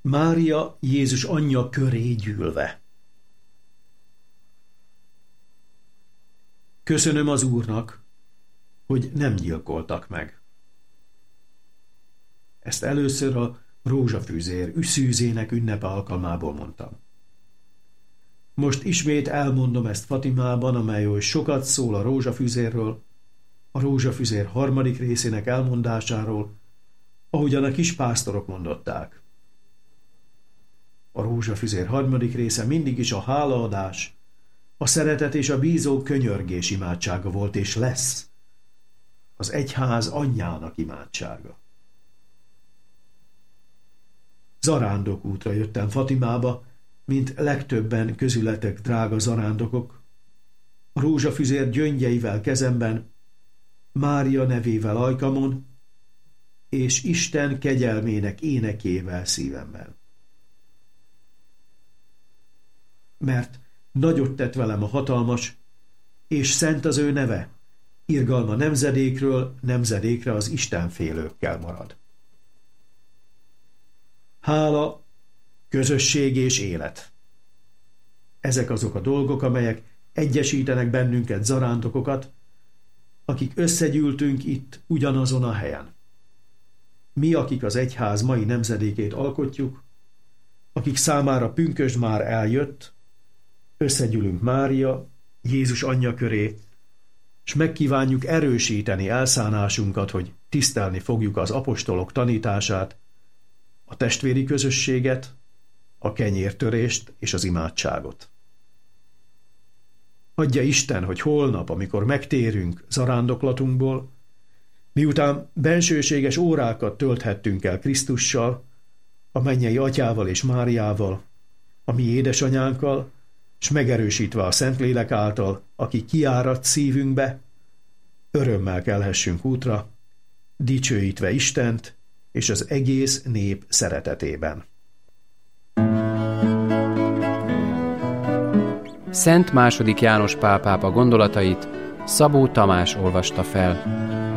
Mária Jézus anyja köré gyűlve. Köszönöm az Úrnak, hogy nem gyilkoltak meg. Ezt először a rózsafűzér üszűzének ünnepe alkalmából mondtam. Most ismét elmondom ezt Fatimában, amely oly sokat szól a rózsafűzérről, a rózsafűzér harmadik részének elmondásáról, ahogyan a kis pásztorok mondották. A rózsafüzér harmadik része mindig is a hálaadás, a szeretet és a bízó könyörgés imádsága volt, és lesz az egyház anyjának imádsága. Zarándokútra jöttem Fatimába, mint legtöbben közületek drága zarándokok, a rózsafüzér gyöngyeivel kezemben, Mária nevével ajkamon, és Isten kegyelmének énekével szívemben. Mert nagyot tett velem a hatalmas, és szent az ő neve, irgalma nemzedékről nemzedékre az istenfélőkkel marad. Hála, közösség és élet. Ezek azok a dolgok, amelyek egyesítenek bennünket zarándokokat, akik összegyűltünk itt ugyanazon a helyen. Mi, akik az egyház mai nemzedékét alkotjuk, akik számára pünkösd már eljött, összegyűlünk Mária, Jézus anyja köré, és megkívánjuk erősíteni elszánásunkat, hogy tisztelni fogjuk az apostolok tanítását, a testvéri közösséget, a kenyértörést és az imádságot. Adja Isten, hogy holnap, amikor megtérünk zarándoklatunkból, miután bensőséges órákat tölthettünk el Krisztussal, a mennyei atyával és Máriával, a mi édesanyánkkal, s megerősítve a Szentlélek által, aki kiáradt szívünkbe, örömmel kelhessünk útra, dicsőítve Istent és az egész nép szeretetében. Szent II. János Pál pápa gondolatait Szabó Tamás olvasta fel.